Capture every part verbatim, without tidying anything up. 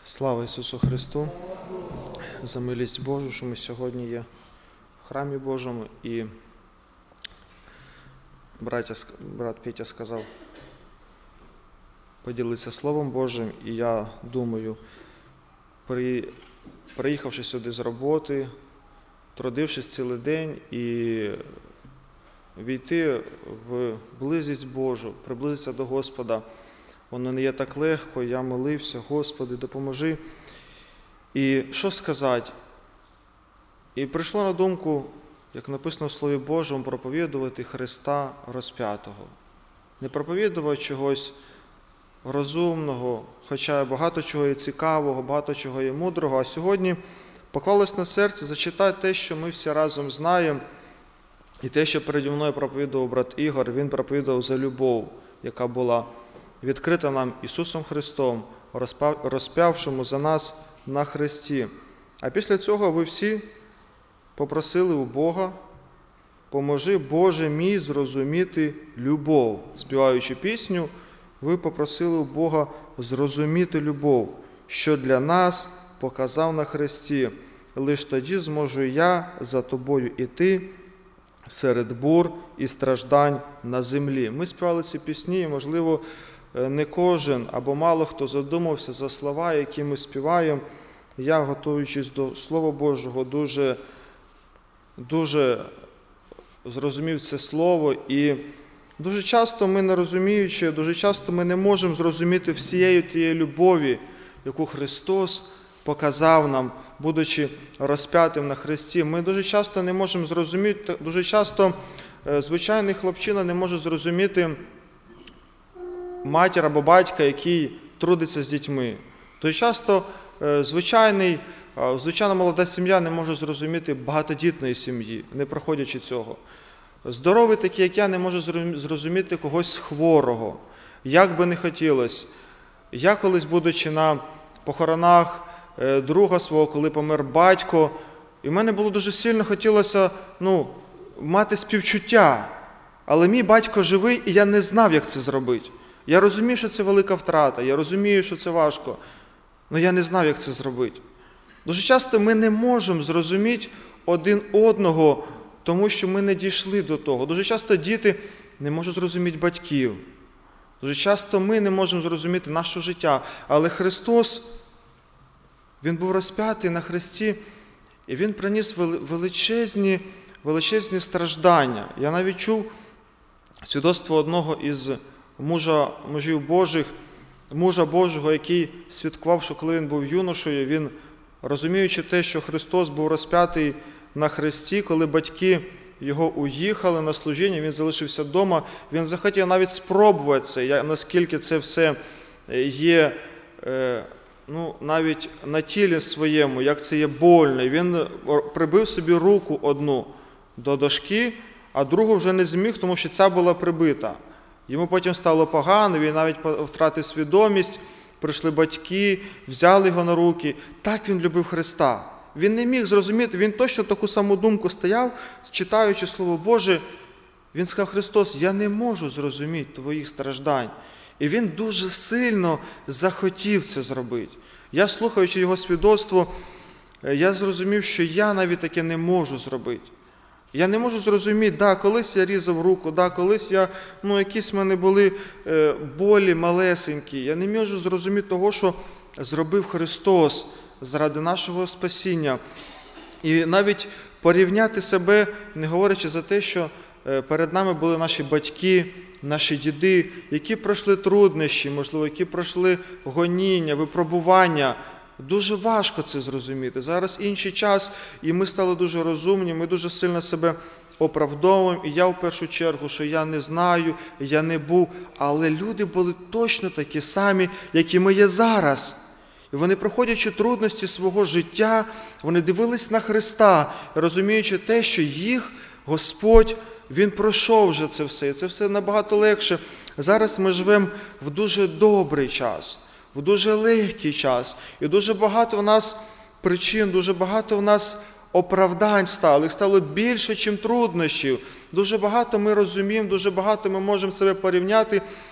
Слава Ісусу Христу! За милість Божу, що ми сьогодні є в храмі Божому. І браття, брат Петя сказав поділитися Словом Божим. І я думаю, при, приїхавши сюди з роботи, трудившись цілий день і війти в близькість Божу, приблизитися до Господа, воно не є так легко. Я молився: Господи, допоможи. І що сказати? І прийшло на думку, як написано в Слові Божому, проповідувати Христа розп'ятого. Не проповідувати чогось розумного, хоча багато чого є цікавого, багато чого є мудрого, а сьогодні поклалось на серце зачитати те, що ми всі разом знаємо, і те, що переді мною проповідував брат Ігор. Він проповідував за любов, яка була відкрита нам Ісусом Христом, розп'явшому за нас на хресті. А після цього ви всі попросили у Бога: «Поможи, Боже мій, зрозуміти любов». Співаючи пісню, ви попросили у Бога зрозуміти любов, що для нас показав на хресті. Лиш тоді зможу я за тобою іти серед бур і страждань на землі. Ми співали ці пісні, і, можливо, не кожен або мало хто задумався за слова, які ми співаємо. Я, готуючись до Слова Божого, дуже, дуже зрозумів це слово. І дуже часто ми, не розуміючи, дуже часто ми не можемо зрозуміти всієї тієї любові, яку Христос показав нам, будучи розп'ятим на хресті. Ми дуже часто не можемо зрозуміти, дуже часто звичайний хлопчина не може зрозуміти матір або батька, який трудиться з дітьми. Дуже часто звичайний, звичайна молода сім'я не може зрозуміти багатодітної сім'ї, не проходячи цього. Здоровий такий, як я, не може зрозуміти когось хворого, як би не хотілося. Я колись, будучи на похоронах друга свого, коли помер батько, і в мене було дуже сильно хотілося ну, мати співчуття. Але мій батько живий, і я не знав, як це зробити. Я розумію, що це велика втрата, я розумію, що це важко, але я не знав, як це зробити. Дуже часто ми не можемо зрозуміти один одного, тому що ми не дійшли до того. Дуже часто діти не можуть зрозуміти батьків. Дуже часто ми не можемо зрозуміти наше життя. Але Христос, Він був розп'ятий на хресті, і Він приніс величезні, величезні страждання. Я навіть чув свідоцтво одного із мужа, мужів Божих, мужа Божого, який свідкував, що коли він був юношею, він, розуміючи те, що Христос був розп'ятий на хресті, коли батьки його уїхали на служіння, він залишився вдома, він захотів навіть спробувати це, наскільки це все є, ну, навіть на тілі своєму, як це є больно. Він прибив собі руку одну до дошки, а другу вже не зміг, тому що ця була прибита. Йому потім стало погано, він навіть втратив свідомість, прийшли батьки, взяли його на руки. Так він любив Христа. Він не міг зрозуміти, він точно таку саму думку стояв, читаючи Слово Боже. Він сказав: Христос, я не можу зрозуміти твоїх страждань. І він дуже сильно захотів це зробити. Я, слухаючи його свідоцтво, я зрозумів, що я навіть таке не можу зробити. Я не можу зрозуміти, да, колись я різав руку, да, колись я, ну, якісь в мене були е, болі малесенькі. Я не можу зрозуміти того, що зробив Христос заради нашого спасіння. І навіть порівняти себе, не говорячи за те, що е, перед нами були наші батьки, наші діди, які пройшли труднощі, можливо, які пройшли гоніння, випробування. Дуже важко це зрозуміти. Зараз інший час, і ми стали дуже розумні, ми дуже сильно себе оправдовуємо. І я в першу чергу, що я не знаю, я не був. Але люди були точно такі самі, які ми є зараз. І вони, проходячи трудності свого життя, вони дивились на Христа, розуміючи те, що їх Господь, Він пройшов вже це все. І це все набагато легше. Зараз ми живемо в дуже добрий час, в дуже легкий час. І дуже багато в нас причин, дуже багато в нас оправдань стало. Їх стало більше, ніж труднощів. Дуже багато ми розуміємо, дуже багато ми можемо себе порівняти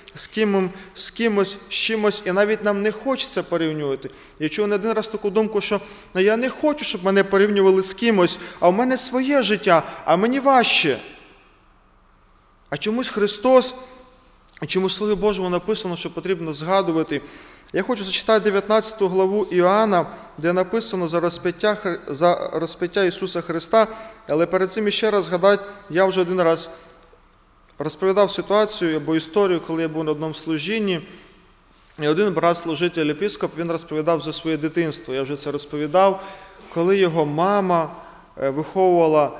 з ким, з кимось, з чимось, і навіть нам не хочеться порівнювати. Я чув не один раз таку думку, що ну, я не хочу, щоб мене порівнювали з кимось, а в мене своє життя, а мені важче. А чомусь Христос, чомусь в Слові Божому написано, що потрібно згадувати. Я хочу зачитати дев'ятнадцяту главу Іоанна, де написано за розп'яття, за розп'яття Ісуса Христа, але перед цим ще раз згадати, я вже один раз розповідав ситуацію або історію, коли я був на одному служінні, і один брат-служитель епископ, він розповідав за своє дитинство. Я вже це розповідав, коли його мама виховувала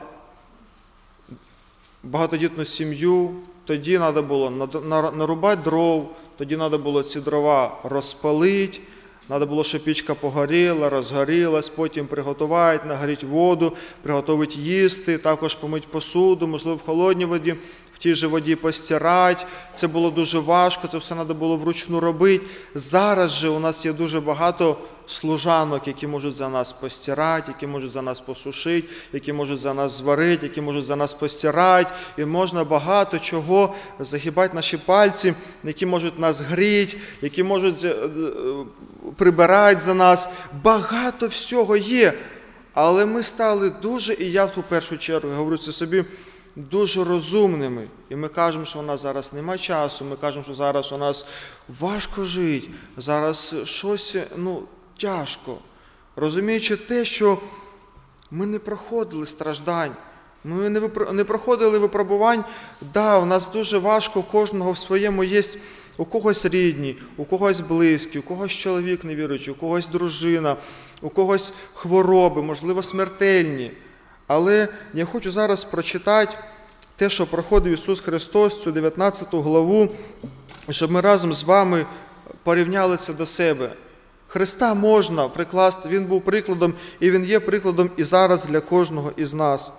багатодітну сім'ю, тоді треба було нарубати дров, тоді треба було ці дрова розпалити, треба було, щоб пічка погоріла, розгорілась, потім приготувати, нагріти воду, приготувати їсти, також помити посуду, можливо, в холодній воді, в тій же воді постирати. Це було дуже важко, це все треба було вручну робити. Зараз же у нас є дуже багато служанок, які можуть за нас постирати, які можуть за нас посушити, які можуть за нас зварити, які можуть за нас постирати. І можна багато чого загибати наші пальці, які можуть нас гріти, які можуть прибирати за нас. Багато всього є. Але ми стали дуже, і я в першу чергу говорю це собі, дуже розумними. І ми кажемо, що у нас зараз немає часу, ми кажемо, що зараз у нас важко жити, зараз щось, ну, тяжко. Розуміючи те, що ми не проходили страждань, ми не проходили випробувань. Да, у нас дуже важко, у кожного в своєму є, у когось рідні, у когось близькі, у когось чоловік невіруючий, у когось дружина, у когось хвороби, можливо, смертельні. Але я хочу зараз прочитати те, що проходив Ісус Христос, цю дев'ятнадцяту главу, щоб ми разом з вами порівняли це до себе. Христа можна прикласти, Він був прикладом, і Він є прикладом і зараз для кожного із нас.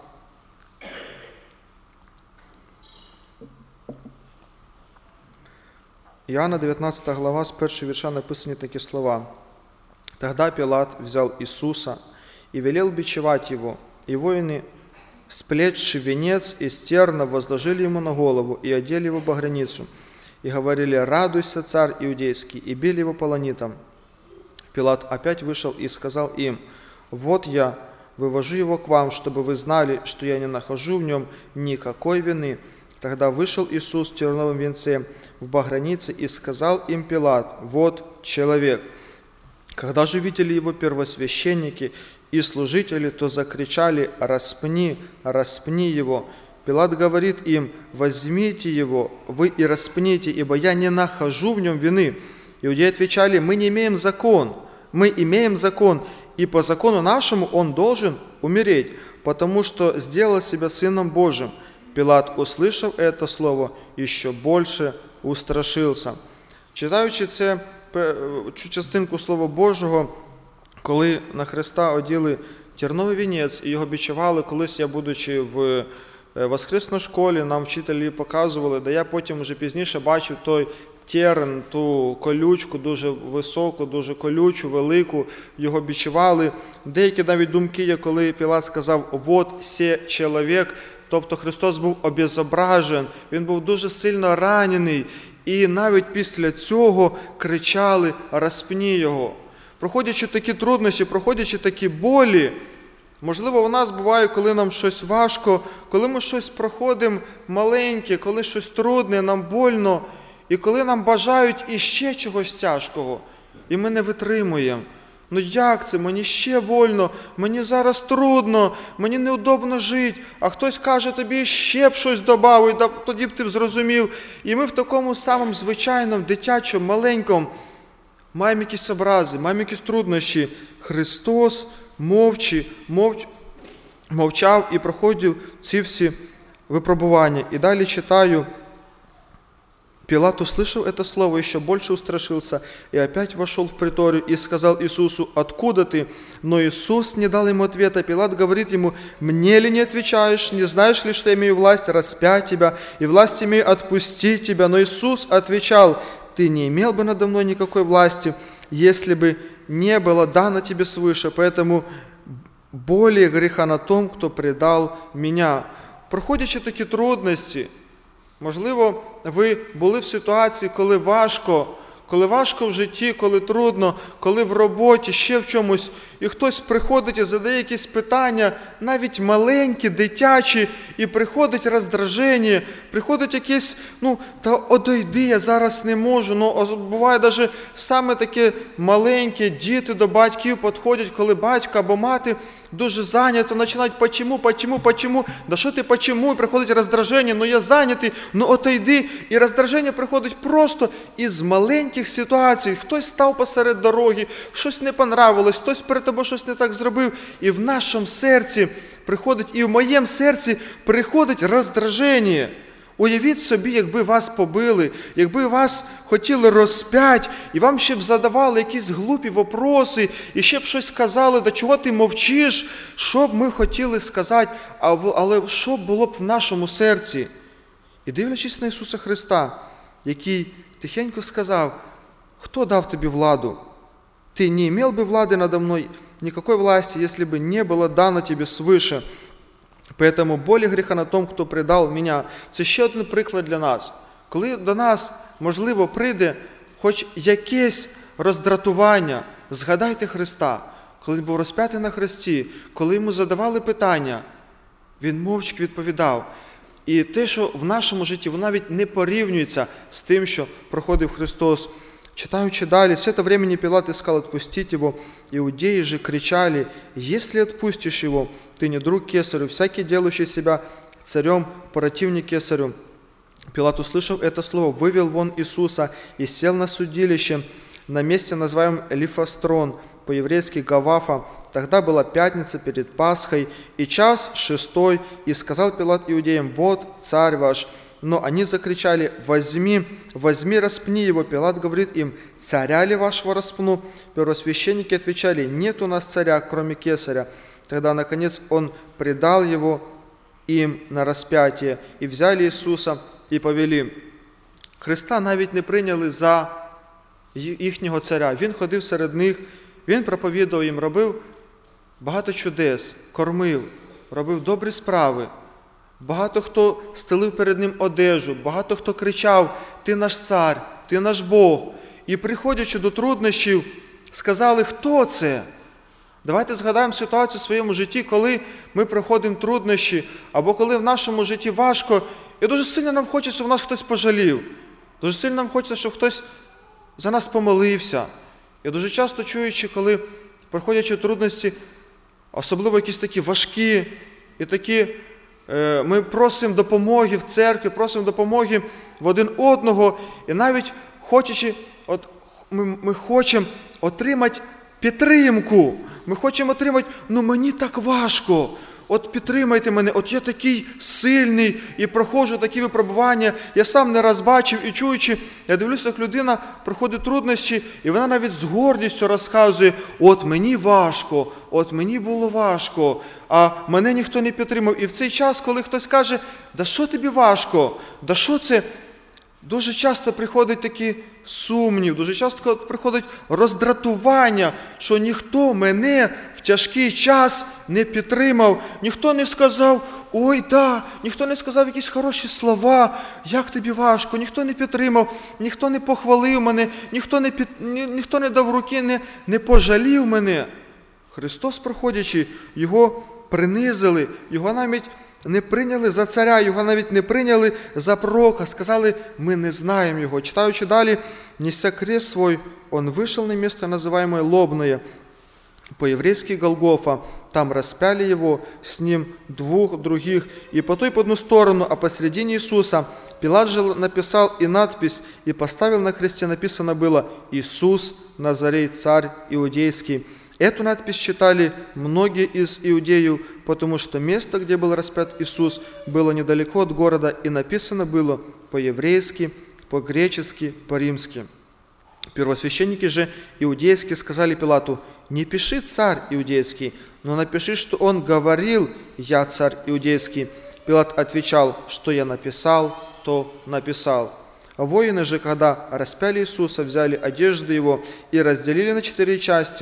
Иоанна девятнадцатая глава, с первого вірша написані такі слова. «Тогда Пилат взял Иисуса и велел бичевать его, и воины, сплетши венец из терна, возложили ему на голову и одели его багряницу, и говорили: «Радуйся, царь иудейский», и били его полонитом. Пилат опять вышел и сказал им: «Вот я вывожу его к вам, чтобы вы знали, что я не нахожу в нем никакой вины». Тогда вышел Иисус в терновом венце в багрянице и сказал им Пилат: «Вот человек». Когда же видели его первосвященники и служители, то закричали: «Распни, распни его». Пилат говорит им: «Возьмите его, вы и распните, ибо я не нахожу в нем вины». Иудеи отвечали: «Мы не имеем закон, мы имеем закон, и по закону нашему он должен умереть, потому что сделал себя Сыном Божьим». Пилат, услышав это слово, еще больше устрашився. Читаючи це, цю частинку Слова Божого, коли на Христа оділи терновий вінець і його бичували, колись я, будучи в воскресній школі, нам вчителі показували, де я потім вже пізніше бачив той терн, ту колючку, дуже високу, дуже колючу, велику, його бичували. Деякі навіть думки є, коли Пілат сказав: «Вот се чоловік», тобто Христос був обезображен, Він був дуже сильно ранений, і навіть після цього кричали: «Розпні його». Проходячи такі труднощі, проходячи такі болі, можливо, у нас буває, коли нам щось важко, коли ми щось проходимо маленьке, коли щось трудне, нам больно, і коли нам бажають іще чогось тяжкого, і ми не витримуємо. Ну як це? Мені ще больно, мені зараз трудно, мені неудобно жити, а хтось каже тобі ще б щось добавить, тоді б ти б зрозумів. І ми в такому самому звичайному, дитячому, маленькому маємо якісь образи, маємо якісь труднощі. Христос мовчи, мовч, мовчав і проходив ці всі випробування. І далі читаю. Пилат, услышав это слово, еще больше устрашился, и опять вошел в приторию и сказал Иисусу: «Откуда ты?» Но Иисус не дал ему ответа. Пилат говорит ему: «Мне ли не отвечаешь? Не знаешь ли, что я имею власть распять тебя, и власть имею отпустить тебя?» Но Иисус отвечал: «Ты не имел бы надо мной никакой власти, если бы не было дано тебе свыше, поэтому более греха на том, кто предал меня». Проходячи такі трудності, Можливо, ви були в ситуації, коли важко, коли важко в житті, коли трудно, коли в роботі, ще в чомусь, і хтось приходить і задає якісь питання, навіть маленькі, дитячі, і приходить роздраження, приходить якесь, ну, та одійди, я зараз не можу. Ну, буває навіть саме таке маленьке, діти до батьків підходять, коли батько або мати дуже зайнято, починають почему, почему, почему, да що ти почему, і приходить роздраження, ну я зайнятий, ну отойди. І роздраження приходить просто із маленьких ситуацій. Хтось став посеред дороги, щось не понравилось, хтось перед тобою щось не так зробив. І в нашому серці приходить, і в моєму серці приходить роздраження. Уявіть собі, якби вас побили, якби вас хотіли розп'ять, і вам ще б задавали якісь глупі вопроси, і ще б щось сказали, да чого ти мовчиш, що б ми хотіли сказати, але що б було б в нашому серці? І дивлячись на Ісуса Христа, який тихенько сказав: «Хто дав тобі владу? Ти не мав би влади надо мною, никакой власти, если бы не было дано тебе свыше. Поэтому более гріха на том, хто предав мене». Це ще один приклад для нас. Коли до нас, можливо, прийде хоч якесь роздратування, згадайте Христа. Коли Він був розп'ятий на хресті, коли йому задавали питання, Він мовчки відповідав. І те, що в нашому житті, воно навіть не порівнюється з тим, що проходив Христос. Читаючи далі, «С этого времени Пилат искал отпустить его, иудеи же кричали: если отпустишь его, ты не друг кесарю, всякий, делающий себя царем, противник кесарю». Пилат, услышав это слово, вывел вон Иисуса и сел на судилище на месте, называемом Лифострон, по-еврейски Гавафа. Тогда была пятница перед Пасхой и час шестой, и сказал Пилат иудеям: «Вот царь ваш». Но они закричали: «Возьми, возьми, распни его». Пилат говорит им: «Царя ли вашего распну?» Первосвященники отвечали: «Нет у нас царя, кроме кесаря». Тогда, наконец, он предал его им на распятие, и взяли Ісуса і повели. Христа навіть не прийняли за їхнього царя. Він ходив серед них, він проповідував їм, робив багато чудес, кормив, робив добрі справи. Багато хто стелив перед ним одежу, багато хто кричав: «Ти наш цар, ти наш Бог». І приходячи до труднощів, сказали: «Хто це?» Давайте згадаємо ситуацію в своєму житті, коли ми проходимо труднощі, або коли в нашому житті важко, і дуже сильно нам хочеться, щоб нас хтось пожалів. Дуже сильно нам хочеться, щоб хтось за нас помолився. І дуже часто чуючи, коли, проходячи трудності, особливо якісь такі важкі, і такі, ми просимо допомоги в церкві, просимо допомоги в один одного, і навіть хочучи, от ми, ми хочемо отримати підтримку, ми хочемо отримати: «Ну мені так важко, от підтримайте мене, от я такий сильний і проходжу такі випробування, я сам не раз бачив і чуючи, я дивлюся, як людина проходить труднощі, і вона навіть з гордістю розказує: от мені важко, от мені було важко, а мене ніхто не підтримав». І в цей час, коли хтось каже: «Да що тобі важко? Да що це?» Дуже часто приходить такий сумнів, дуже часто приходить роздратування, що ніхто мене в тяжкий час не підтримав, ніхто не сказав: «Ой, да», ніхто не сказав якісь хороші слова: «Як тобі важко», ніхто не підтримав, ніхто не похвалив мене, ніхто не, під... ні, ніхто не дав руки, не, не пожалів мене. Христос, проходячи, його принизили, його навіть не прийняли за царя, його навіть не прийняли за пророка, сказали: «Ми не знаємо його». Читаючи далі, «Неся крест свой, он вышел на место, называемое Лобное, по-еврейски Голгофа. Там распяли его, с ним двух других, и по той по одну сторону, а посредине Иисуса. Пилат же написал и надпись, и поставил на кресте, написано было: Иисус Назарей, царь иудейский». Эту надпись читали многие из иудеев, потому что место, где был распят Иисус, было недалеко от города, и написано было по-еврейски, по-гречески, по-римски. Первосвященники же иудейские сказали Пилату: «Не пиши царь иудейский, но напиши, что он говорил: я царь иудейский». Пилат отвечал: «Что я написал, то написал». Воины же, когда распяли Иисуса, взяли одежды его и разделили на четыре части,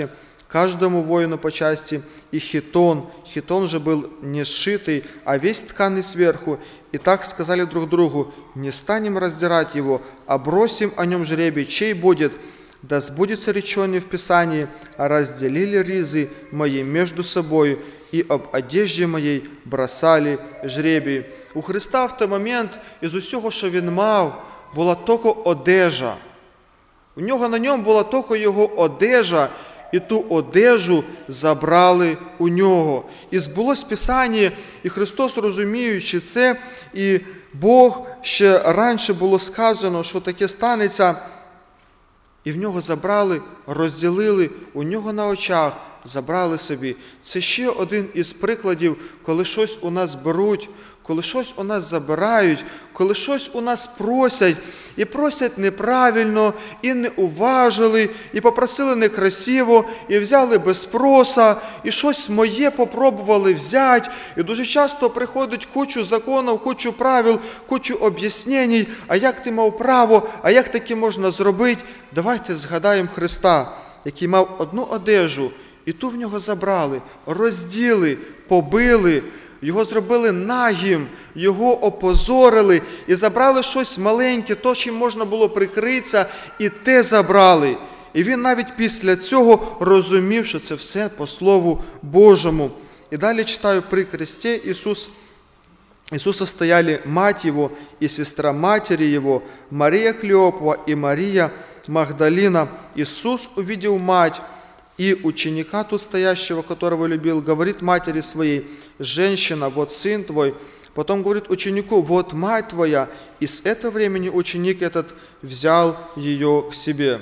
каждому воину по части, и хитон. Хитон же был не сшитый, а весь тканый сверху. И так сказали друг другу: не станем раздирать его, а бросим о нем жребий, чей будет. Да сбудется реченное в Писании: разделили ризы мои между собою, и об одежде моей бросали жребій. У Христа в той момент із усього, що Він мав, була тільки одежа. У нього на ньому була тільки його одежа, і ту одежу забрали у нього. І збулось Писання, і Христос, розуміючи це, і Бог ще раніше було сказано, що таке станеться, і в нього забрали, розділили, у нього на очах забрали собі. Це ще один із прикладів, коли щось у нас беруть, коли щось у нас забирають, коли щось у нас просять, і просять неправильно, і не уважили, і попросили некрасиво, і взяли без спроса, і щось моє попробували взяти. І дуже часто приходить кучу законів, кучу правил, кучу об'яснень, а як ти мав право, а як таке можна зробити. Давайте згадаємо Христа, який мав одну одежу, і ту в нього забрали, розділи, побили, його зробили нагим, його опозорили і забрали щось маленьке, то, чим можна було прикритися, і те забрали. І він навіть після цього розумів, що це все по Слову Божому. І далі читаю при кресте: Ісус, Иисуса стояли мать Его и сестра матери Его, Мария Клеопова и Мария Магдалина. Иисус, увидел мать и ученика тут стоящего, которого любил, говорит матери своей: женщина, вот сын твой. Потом говорит ученику: вот мать твоя. И с этого времени ученик этот взял ее к себе.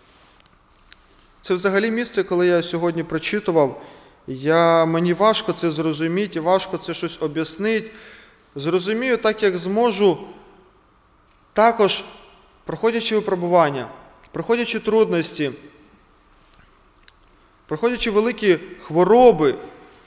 Це взагалі місце, коли я сьогодні прочитував, я, мені важко це зрозуміти, важко це щось об'яснити. Зрозумію так, як зможу. Також, проходячи випробування, проходячи трудності, проходячи великі хвороби,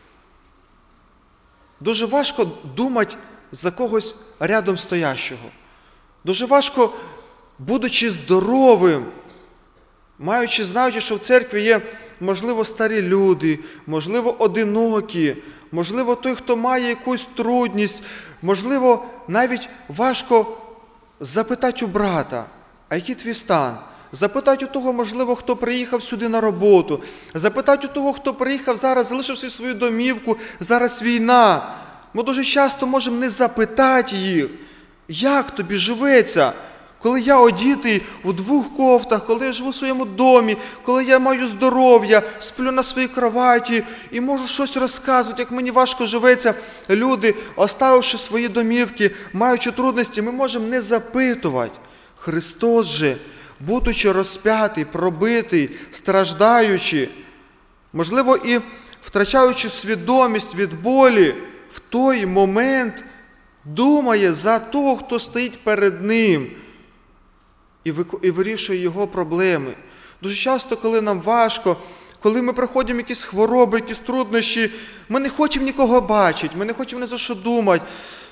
дуже важко думати за когось рядом стоящого. Дуже важко, будучи здоровим, маючи, знаючи, що в церкві є, можливо, старі люди, можливо, одинокі, можливо, той, хто має якусь трудність, можливо, навіть важко запитати у брата: а який твій стан? Запитати у того, можливо, хто приїхав сюди на роботу. Запитати у того, хто приїхав зараз, залишивши свою домівку, зараз війна. Ми дуже часто можемо не запитати їх: як тобі живеться? Коли я одітий у двох кофтах, коли я живу в своєму домі, коли я маю здоров'я, сплю на своїй кроваті і можу щось розказувати, як мені важко живеться. Люди, оставивши свої домівки, маючи трудності, ми можемо не запитувати. Христос же, будучи розп'ятий, пробитий, страждаючи, можливо, і втрачаючи свідомість від болі, в той момент думає за того, хто стоїть перед ним, і вирішує його проблеми. Дуже часто, коли нам важко, коли ми проходимо якісь хвороби, якісь труднощі, ми не хочемо нікого бачити, ми не хочемо ні за що думати.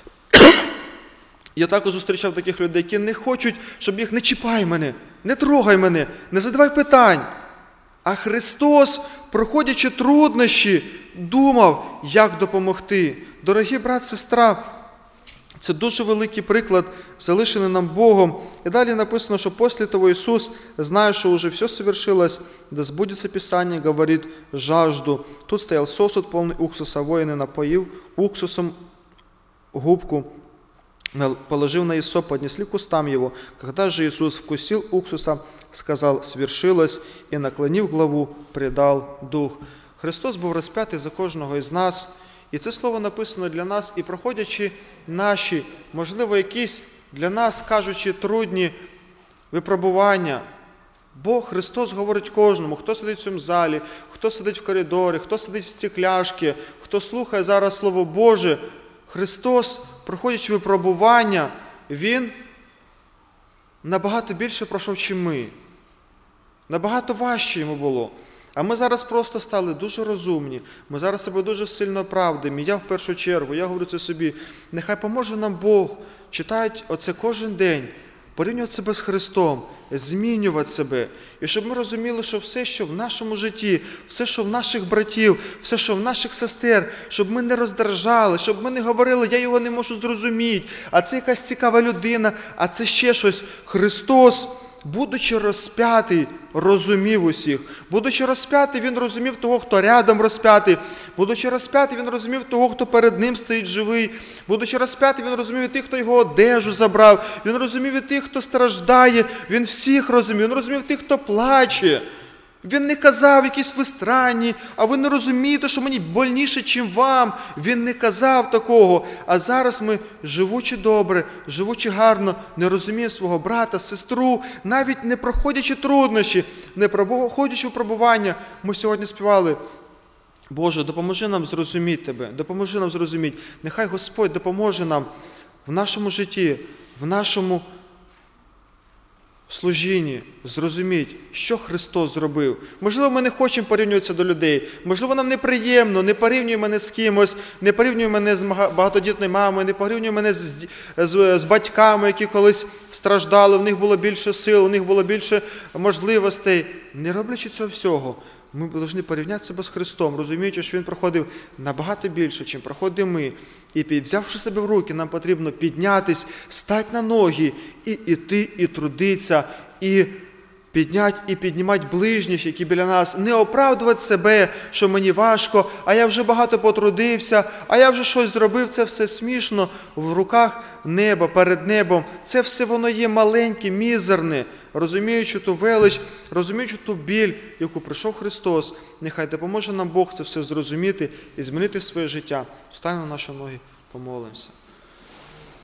Я також зустрічав таких людей, які не хочуть, щоб їх: не чіпай мене, не трогай мене, не задавай питань. А Христос, проходячи труднощі, думав, як допомогти. Дорогі брат, сестра, це дуже великий приклад, залишений нам Богом. І далі написано, що після того Ісус, зная, що уже все совершилось, да сбудется Писание, говорит: жажду. Тут стоял сосуд, полный уксуса, воины напоил уксусом губку, положив на исоп, поднесли к устам его. Когда же Иисус вкусил уксуса, сказал: свершилось, и, наклонив главу, предал дух. Христос був розп'ятий за кожного із нас. І це слово написано для нас, і проходячи наші, можливо, якісь для нас, кажучи, трудні випробування, Бог, Христос говорить кожному, хто сидить в цьому залі, хто сидить в коридорі, хто сидить в стекляшці, хто слухає зараз Слово Боже. Христос, проходячи випробування, Він набагато більше пройшов, чим ми. Набагато важче йому було. А ми зараз просто стали дуже розумні, ми зараз себе дуже сильно оправдуємо. Я в першу чергу, я говорю це собі: нехай поможе нам Бог, читають оце кожен день, порівнювати себе з Христом, змінювати себе. І щоб ми розуміли, що все, що в нашому житті, все, що в наших братів, все, що в наших сестер, щоб ми не роздражали, щоб ми не говорили, я його не можу зрозуміти, а це якась цікава людина, а це ще щось. Христос, будучи розп'ятий, розумів усіх. Будучи розп'ятий, він розумів того, хто рядом розп'ятий. Будучи розп'ятий, він розумів того, хто перед ним стоїть живий. Будучи розп'ятий, він розумів і тих, хто його одежу забрав. Він розумів і тих, хто страждає. Він всіх розумів. Він розумів тих, хто плаче. Він не казав якісь ви странні, а ви не розумієте, що мені больніше, чим вам. Він не казав такого. А зараз ми, живучи добре, живучи гарно, не розуміємо свого брата, сестру, навіть не проходячи труднощі, не проходячи випробування. Ми сьогодні співали: Боже, допоможи нам зрозуміти Тебе, допоможи нам зрозуміти. Нехай Господь допоможе нам в нашому житті, в нашому служінні зрозуміти, що Христос зробив. Можливо, ми не хочемо порівнюватися до людей. Можливо, нам неприємно, не порівнюй мене з кимось, не порівнюй мене з багатодітною мамою, не порівнюй мене з, з, з батьками, які колись страждали, в них було більше сил, у них було більше можливостей. Не роблячи цього всього, ми повинні порівняти себе з Христом, розуміючи, що Він проходив набагато більше, чим проходимо ми. І взявши себе в руки, нам потрібно піднятись, стати на ноги і йти, і трудитися, і підняти, і піднімати ближніх, які біля нас. Не оправдувати себе, що мені важко, а я вже багато потрудився, а я вже щось зробив. Це все смішно в руках неба, перед небом. Це все воно є маленьке, мізерне. Розуміючи ту велич, розуміючи ту біль, яку прийшов Христос, нехай допоможе нам Бог це все зрозуміти і змінити своє життя. Встанемо на наші ноги, помолимося.